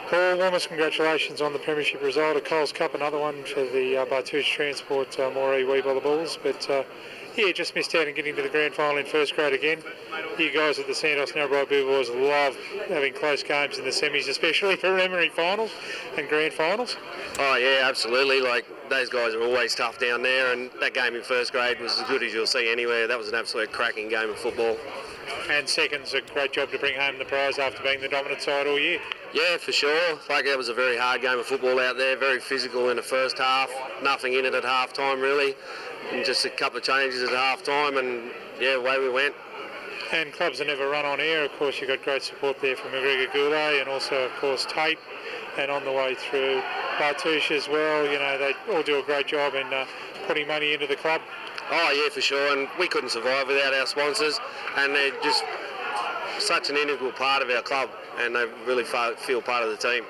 Paul, warmest congratulations on the premiership result. A Coles Cup, another one for the Bartouche Transport Moree Weebella Bulls. But just missed out on getting to the grand final in first grade again. You guys at the Santos Narrabri Boys love having close games in the semis, especially preliminary finals and grand finals. Oh yeah, absolutely. Like, those guys are always tough down there, and that game in first grade was as good as you'll see anywhere. That was an absolute cracking game of football. And second's a great job to bring home the prize after being the dominant side all year. Yeah, for sure. Like, that was a very hard game of football out there, very physical in the first half, nothing in it at half time really, and just a couple of changes at half time, and yeah, away we went. And clubs that never run on air, of course, you've got great support there from McGregor Goulet and also, of course, Tate, and on the way through Bartouche as well. You know, they all do a great job in putting money into the club. Oh yeah, for sure, and we couldn't survive without our sponsors, and they're just such an integral part of our club, and they really feel part of the team.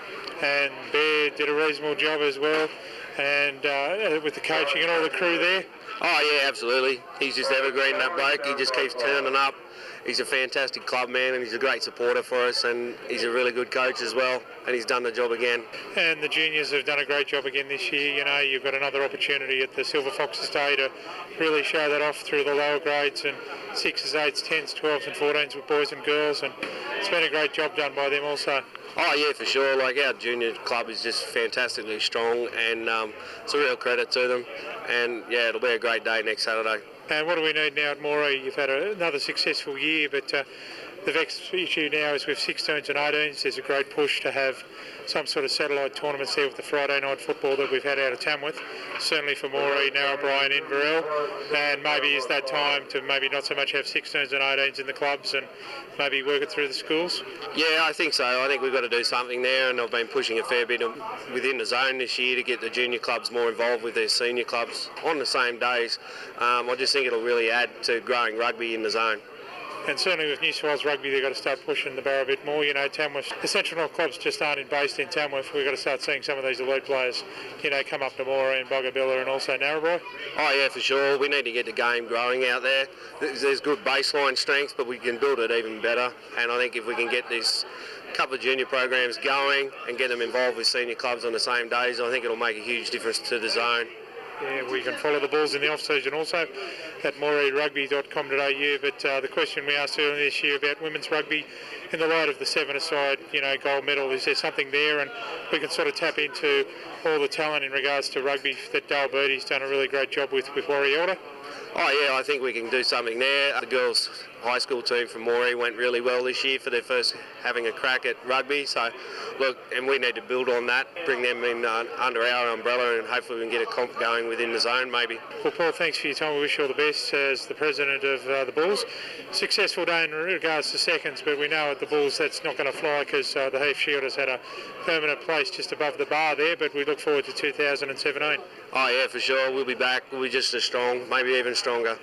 And Bear did a reasonable job as well, and with the coaching and all the crew there. Oh yeah, absolutely. He's just evergreen, that bloke. He just keeps turning up. He's a fantastic club man, and he's a great supporter for us, and he's a really good coach as well, and he's done the job again. And the juniors have done a great job again this year. You know, you've got another opportunity at the Silver Foxes Day to really show that off through the lower grades, and 6s, 8s, 10s, 12s and 14s with boys and girls, and it's been a great job done by them also. Oh yeah, for sure. Like, our junior club is just fantastically strong, and it's a real credit to them. And yeah, it'll be a great day next Saturday. And what do we need now at Moree? You've had another successful year, but the vexed issue now is with 16s and 18s. There's a great push to have some sort of satellite tournaments there with the Friday night football that we've had out of Tamworth, certainly for Moree, Narrabri and Inverell. And maybe is that time to maybe not so much have 16s and 18s in the clubs and maybe work it through the schools? Yeah, I think so. I think we've got to do something there, and I've been pushing a fair bit within the zone this year to get the junior clubs more involved with their senior clubs on the same days. I just think it'll really add to growing rugby in the zone. And certainly with New South Wales Rugby, they've got to start pushing the bar a bit more. You know, Tamworth, the Central North clubs just aren't based in Tamworth. We've got to start seeing some of these elite players, you know, come up to Moree and Boggabilla and also Narrabri. Oh yeah, for sure. We need to get the game growing out there. There's good baseline strength, but we can build it even better. And I think if we can get this couple of junior programs going and get them involved with senior clubs on the same days, I think it'll make a huge difference to the zone. Yeah, we can follow the Bulls in the off-season also at moreerugby.com.au. But the question we asked earlier this year about women's rugby in the light of the 7-a-side, you know, gold medal, is there something there? And we can sort of tap into all the talent in regards to rugby that Dale Birdie's done a really great job with Warrior. Oh yeah, I think we can do something there. The girls' high school team from Moree went really well this year for their first having a crack at rugby. So look, and we need to build on that, bring them in under our umbrella, and hopefully we can get a comp going within the zone maybe. Well, Paul, thanks for your time. We wish you all the best as the president of the Bulls. Successful day in regards to seconds, but we know at the Bulls that's not going to fly because the Heath Shield has had a permanent place just above the bar there, but we look forward to 2017. Oh yeah, for sure. We'll be back. We'll be just as strong, maybe even stronger.